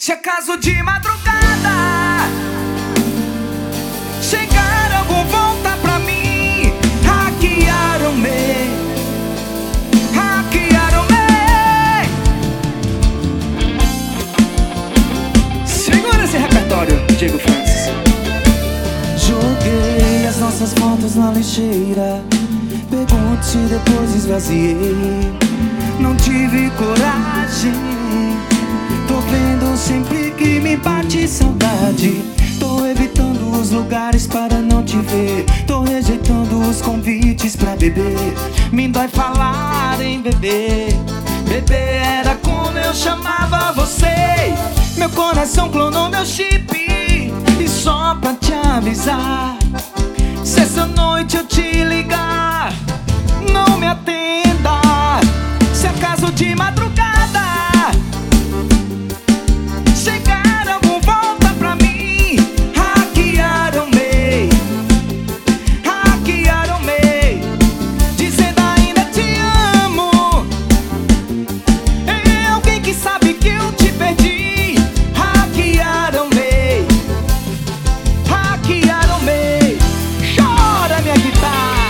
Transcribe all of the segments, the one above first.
Se acaso de madrugada chegaram com volta pra mim, hackearam-me, hackearam-me. Segura esse repertório, Diego Francis. Joguei as nossas fotos na lixeira, pergunte, depois esvaziei. Não tive coragem, tô vendo sempre que me bate saudade. Tô evitando os lugares para não te ver, tô rejeitando os convites pra beber. Me dói falar em beber, beber era como eu chamava você. Meu coração clonou meu chip, e só pra te avisar, se essa noite eu te ligar, não me atenda. Se acaso de madrugada chegaram com volta pra mim, hackearam-me, hackearam-me, dizendo ainda te amo. É alguém que sabe que eu te perdi. Hackearam-me, hackearam-me. Chora minha guitarra,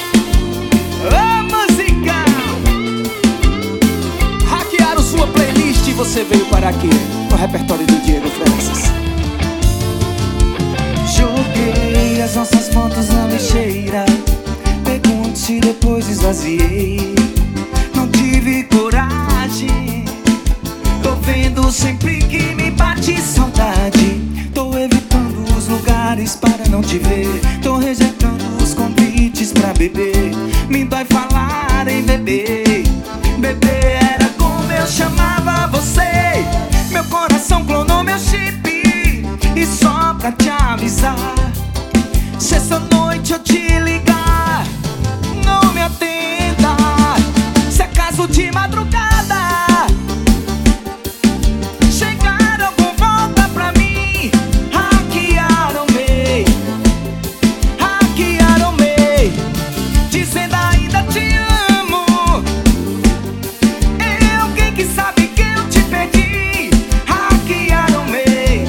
ô musical. Hackearam sua playlist e você veio para aqui no repertório do Diego Francis. Joguei as nossas fotos na lixeira, pergunte, depois esvaziei. Não tive coragem, tô vendo sempre que me bate saudade. Tô evitando os lugares para não te ver, tô rejeitando os convites pra beber. Me dói falar em beber, beber era como eu chamava você. Meu coração clonou meu chip, e só pra te avisar, se essa noite eu te ligar, não me atenda. Se acaso de madrugada chegaram com volta pra mim, hackearam-me, hackearam-me, dizendo ainda te amo. É alguém que sabe que eu te perdi. Hackearam-me,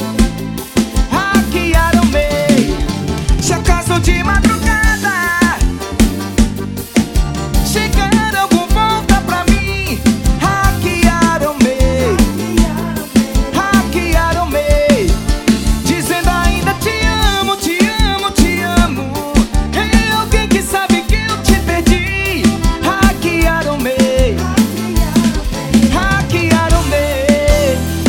hackearam-me. Se acaso de madrugada chegaram com volta pra mim, hackearam-me, hackearam-me, dizendo ainda te amo, te amo, te amo. É alguém que sabe que eu te perdi. Hackearam-me, hackearam-me.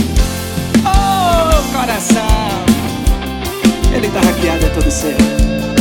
Oh, coração, ele tá hackeado, é todo seu.